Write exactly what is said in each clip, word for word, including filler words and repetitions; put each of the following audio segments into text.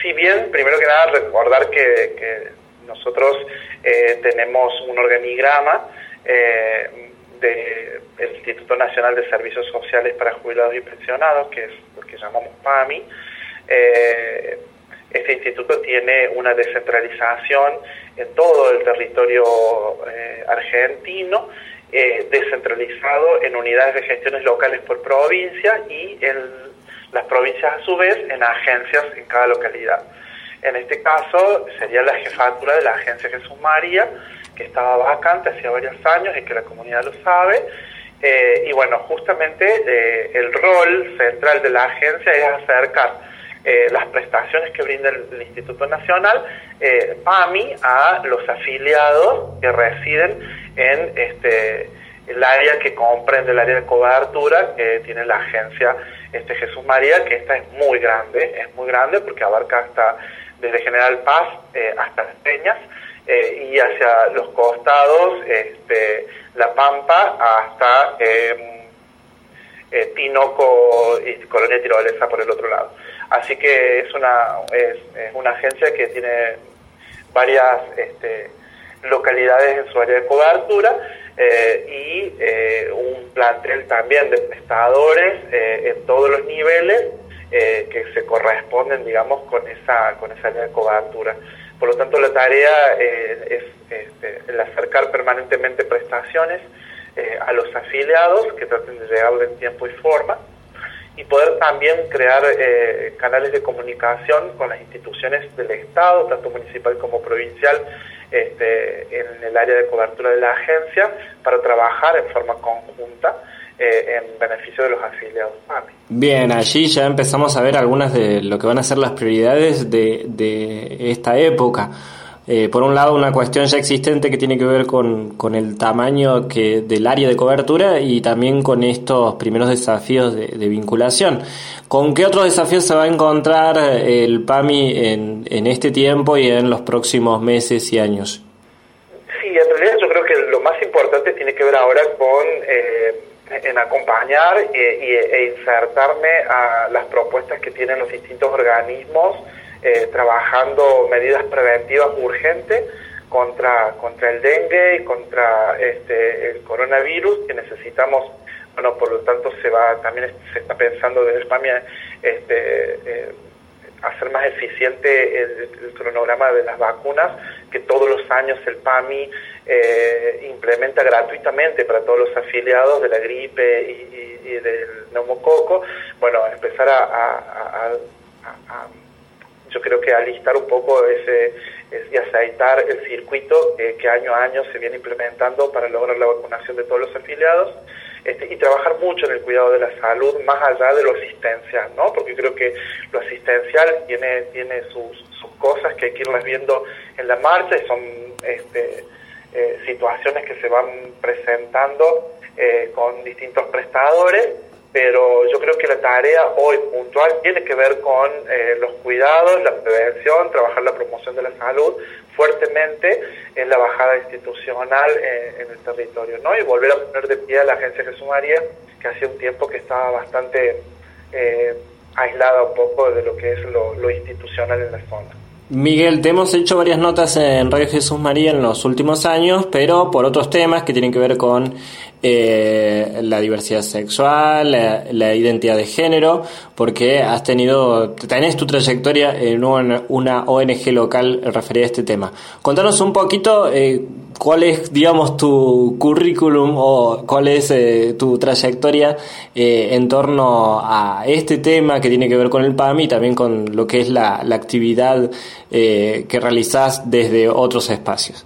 si bien, primero que nada, recordar que, que nosotros eh, tenemos un organigrama eh, del Instituto Nacional de Servicios Sociales para Jubilados y Pensionados, que es lo que llamamos PAMI. Eh, este instituto tiene una descentralización en todo el territorio eh, argentino, eh, descentralizado en unidades de gestiones locales por provincia y en las provincias a su vez en agencias en cada localidad. En este caso sería la jefatura de la agencia Jesús María, que estaba vacante hacía varios años y que la comunidad lo sabe. Eh, y bueno, justamente eh, el rol central de la agencia es acercar eh, las prestaciones que brinda el, el Instituto Nacional, eh, PAMI, a los afiliados que residen en este el área que comprende el área de cobertura que tiene la agencia este Jesús María, que esta es muy grande, es muy grande porque abarca hasta desde General Paz eh, hasta Las Peñas, eh, y hacia los costados, este, La Pampa hasta eh, eh, Tinoco y Colonia Tirolesa por el otro lado. Así que es una es, es una agencia que tiene varias este, localidades en su área de cobertura, eh, y eh, un plantel también de prestadores eh, en todos los niveles eh, que se corresponden, digamos, con esa con esa área de cobertura. Por lo tanto, la tarea eh, es este, el acercar permanentemente prestaciones eh, a los afiliados que traten de llegarle en tiempo y forma, y poder también crear eh, canales de comunicación con las instituciones del Estado, tanto municipal como provincial, este, en el área de cobertura de la agencia, para trabajar en forma conjunta eh, en beneficio de los afiliados PAMI. Bien, allí ya empezamos a ver algunas de lo que van a ser las prioridades de, de esta época. Eh, por un lado, una cuestión ya existente que tiene que ver con, con el tamaño que del área de cobertura y también con estos primeros desafíos de, de vinculación. ¿Con qué otros desafíos se va a encontrar el PAMI en, en este tiempo y en los próximos meses y años? Sí, en realidad yo creo que lo más importante tiene que ver ahora con eh, en acompañar eh, y, e insertarme a las propuestas que tienen los distintos organismos, Eh, trabajando medidas preventivas urgentes contra contra el dengue y contra este el coronavirus, que necesitamos. Bueno, por lo tanto se va también se está pensando desde el PAMI este eh, hacer más eficiente el, el cronograma de las vacunas, que todos los años el PAMI eh, implementa gratuitamente para todos los afiliados de la gripe y, y, y del neumococo. Bueno, empezar a, a, a, a, a yo creo que alistar un poco ese, ese y aceitar el circuito eh, que año a año se viene implementando para lograr la vacunación de todos los afiliados, este, y trabajar mucho en el cuidado de la salud, más allá de lo asistencial, ¿no? Porque creo que lo asistencial tiene tiene sus, sus cosas que hay que irlas viendo en la marcha, y son este, eh, situaciones que se van presentando eh, con distintos prestadores. Pero yo creo que la tarea hoy puntual tiene que ver con eh, los cuidados, la prevención, trabajar la promoción de la salud fuertemente en la bajada institucional eh, en el territorio, ¿no? Y volver a poner de pie a la agencia Jesús María, que hacía un tiempo que estaba bastante eh, aislada un poco de lo que es lo, lo institucional en la zona. Miguel, te hemos hecho varias notas en Radio Jesús María en los últimos años, pero por otros temas que tienen que ver con eh, la diversidad sexual, la, la identidad de género, porque has tenido, tenés tu trayectoria en una, una O N G local referida a este tema. Contanos un poquito eh, cuál es, digamos, tu currículum o cuál es eh, tu trayectoria eh, en torno a este tema que tiene que ver con el PAMI y también con lo que es la, la actividad eh, que realizás desde otros espacios.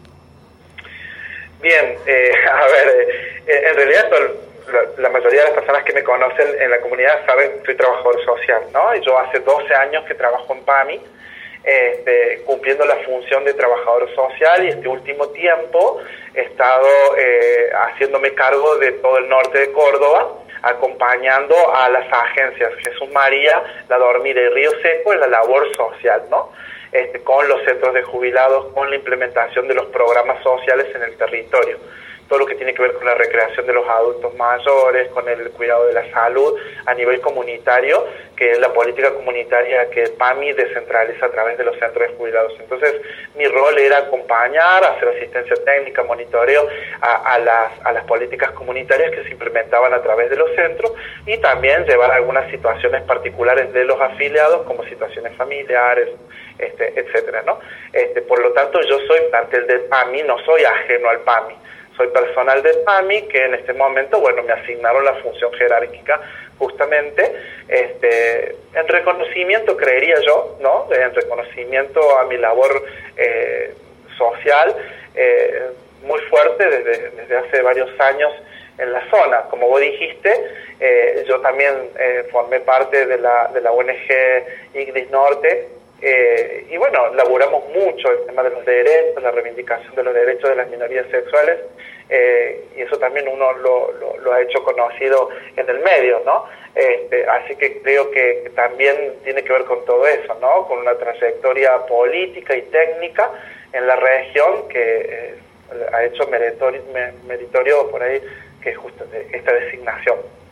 Bien, eh, a ver, eh, en realidad la, la mayoría de las personas que me conocen en la comunidad saben que soy trabajador social, ¿no? Y yo hace doce años que trabajo en PAMI, Este, cumpliendo la función de trabajador social, y este último tiempo he estado eh, haciéndome cargo de todo el norte de Córdoba, acompañando a las agencias Jesús María, La Dormida y Río Seco en la labor social, ¿no? Este, con los centros de jubilados, con la implementación de los programas sociales en el territorio. Todo lo que tiene que ver con la recreación de los adultos mayores, con el cuidado de la salud a nivel comunitario, que es la política comunitaria que P A M I descentraliza a través de los centros de jubilados. Entonces, mi rol era acompañar, hacer asistencia técnica, monitoreo a, a, las, a las políticas comunitarias que se implementaban a través de los centros y también llevar algunas situaciones particulares de los afiliados, como situaciones familiares, este, etcétera, ¿no? Este, por lo tanto, yo soy plantel del P A M I, no soy ajeno al P A M I. Soy personal del P A M I que en este momento, bueno, me asignaron la función jerárquica justamente este, en reconocimiento, creería yo, ¿no? En reconocimiento a mi labor eh, social eh, muy fuerte desde, desde hace varios años en la zona. Como vos dijiste, eh, yo también eh, formé parte de la, de la O N G ICDIS Norte. Eh, y bueno, laburamos mucho el tema de los derechos, la reivindicación de los derechos de las minorías sexuales, eh, y eso también uno lo, lo, lo ha hecho conocido en el medio, ¿no? Este, así que creo que, que también tiene que ver con todo eso, ¿no? Con una trayectoria política y técnica en la región que eh, ha hecho meritorio, meritorio por ahí que es justo esta designación.